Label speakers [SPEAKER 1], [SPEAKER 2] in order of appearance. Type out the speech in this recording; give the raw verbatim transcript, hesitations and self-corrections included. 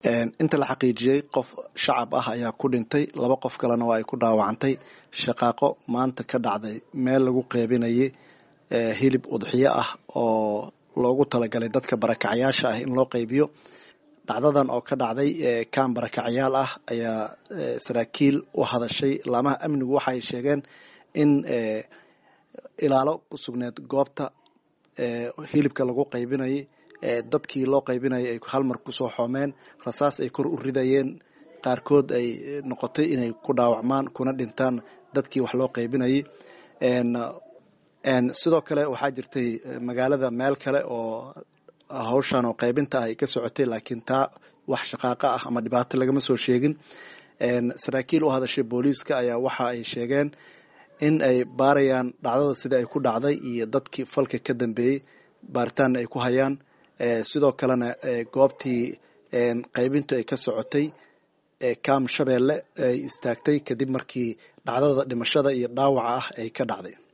[SPEAKER 1] inta la xaqiijiyay qof shacab ah ayaa ku dhintay laba qof kalena waa ay ku dhaawacantay shaqaaqo maanta ka dhacday meel lagu qeybinayay hilib udxiyo ah oo loogu talagalay dadka barakacyaasha ah in loo qaybiyo dhacdadan oo ka dhacday kaan barakacyaal ah ayaa saraakiil u hadashay laamaha amnigu waxa ay sheegeen in ilaalo ku sugneed goobta hilibka lagu qaybinayay dadkii loo qaybinayay ay hal mar kusoo xoomeen rasaas ay kor u ridayeen qaarkood ay noqotay inay ku dhaawacmaan kuna dhintaan dadkii wax loo qaybinayay sidoo kale waxaa jirtay magaalada meel kale oo hawshan oo qaybinta ay ka socotay laakiin taa wax shaqaaqa ah ama dhibaato lagama soo sheegin saraakiil u hadashay booliiska ayaa waxa ay sheegeen in ay baarayaan dhacdada sida ay ku dhacday iyo dadkii falka ka dambeeyey baaritaanna ay ku hayaan sidoo kalena goobtii qaybintu ay ka socotay kaam shabeelle ay istaagtay kadib markii dhacdada dhimashada iyo dhaawaca ah ay ka dhacday